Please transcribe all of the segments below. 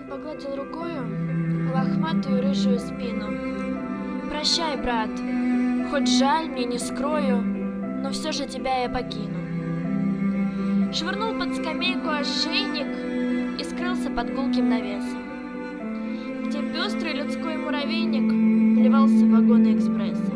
погладил рукою лохматую рыжую спину. «Прощай, брат, хоть жаль мне, не скрою, но все же тебя я покину». Швырнул под скамейку ошейник и скрылся под гулким навесом, где пестрый людской муравейник вливался в вагоны экспресса.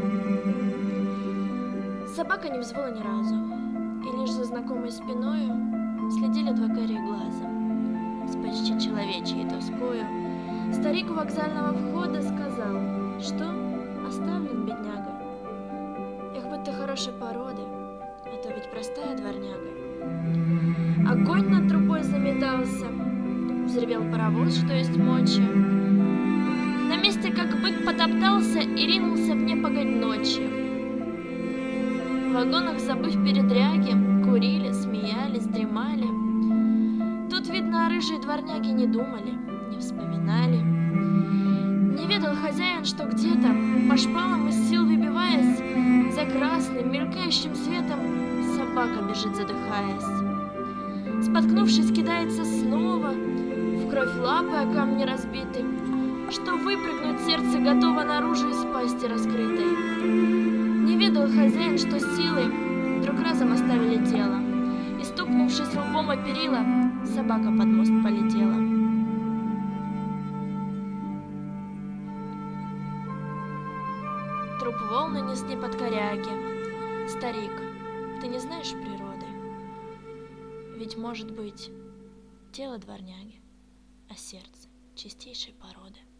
Собака не взвыла ни разу, и лишь за знакомой спиною следили два карие глаза. С почти человечьей тоскою старик у вокзального входа сказал, что оставлен бедняга. Эх, будь ты хорошей породы, а то ведь простая дворняга. Огонь над трубой заметался, взревел паровоз, что есть мочи. На месте, как бык, потоптался и ринулся в непогодь ночи. В вагонах, забыв передряги, курили, смеялись, дремали. Тут, видно, о рыжей дворняге не думали, не вспоминали. Не ведал хозяин, что где-то, по шпалам из сил выбиваясь, за красным, мелькающим светом собака бежит, задыхаясь. Споткнувшись, кидается снова, в кровь лапы о камни разбитой, что выпрыгнуть сердце готово наружу из пасти раскрытой. Не ведал хозяин, что силы вдруг разом оставили тело, и, стукнувшись лбом о перила, собака под мост полетела. Труп волны несли под коряги. Старик, ты не знаешь природы? Ведь, может быть, тело дворняги, а сердце чистейшей породы.